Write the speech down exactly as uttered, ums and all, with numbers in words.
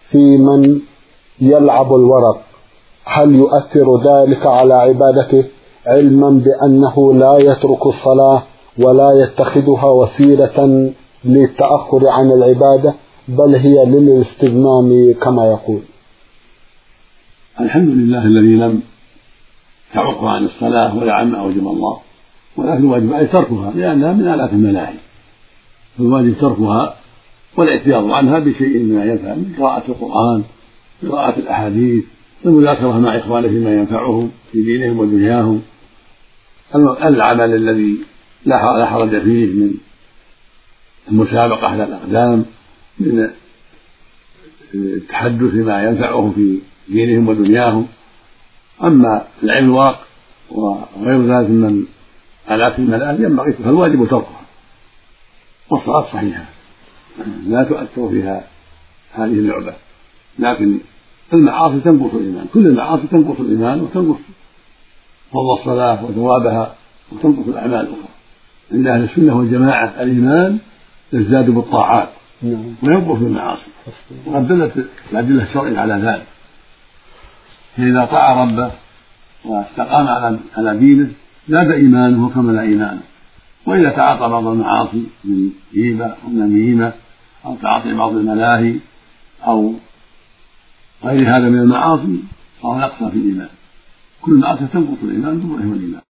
في من يلعب الورق، هل يؤثر ذلك على عبادته، علما بأنه لا يترك الصلاة ولا يتخذها وسيلة للتأخر عن العبادة، بل هي للاستجمام كما يقول؟ الحمد لله الذي لم تعق عن الصلاة ولا عما أوجب الله، ولكن الواجب عليه تركها لأنها من آلات الملاهي، فالواجب تركها والاعتياض عنها بشيء مما ينفع من قراءة القرآن، قراءة الأحاديث، المذاكرة مع إخوانه فيما ينفعهم في دينهم ودنياهم، العمل الذي لا حرج فيه من المسابقة على الأقدام، من التحدث ما ينفعه في دينهم ودنياهم. أما العلم الورق وغير ذلك من آلات الملاهي ينبغي فالواجب تركها، والصلاة صحيحة لا تؤثر فيها هذه اللعبة، لكن المعاصي تنقص الإيمان، كل المعاصي تنقص الإيمان وتنقص فضل الصلاة وثوابها وتنقص الأعمال الأخرى. عند أهل السنة والجماعة الإيمان يزداد بالطاعات وينقص بالمعاصي، وقد دلت الأدلة الشرعية على ذلك، فإذا طاع ربه واستقام على دينه زاد إيمانه وكمل إيمانه، وإذا تعاطى بعض المعاصي من غيبة أو نميمة أو تعاطي بعض الملاهي أو غير هذا من المعاصي صار يقصى في الإيمان. كل معصية تنقص الإيمان ثم يهون الإيمان.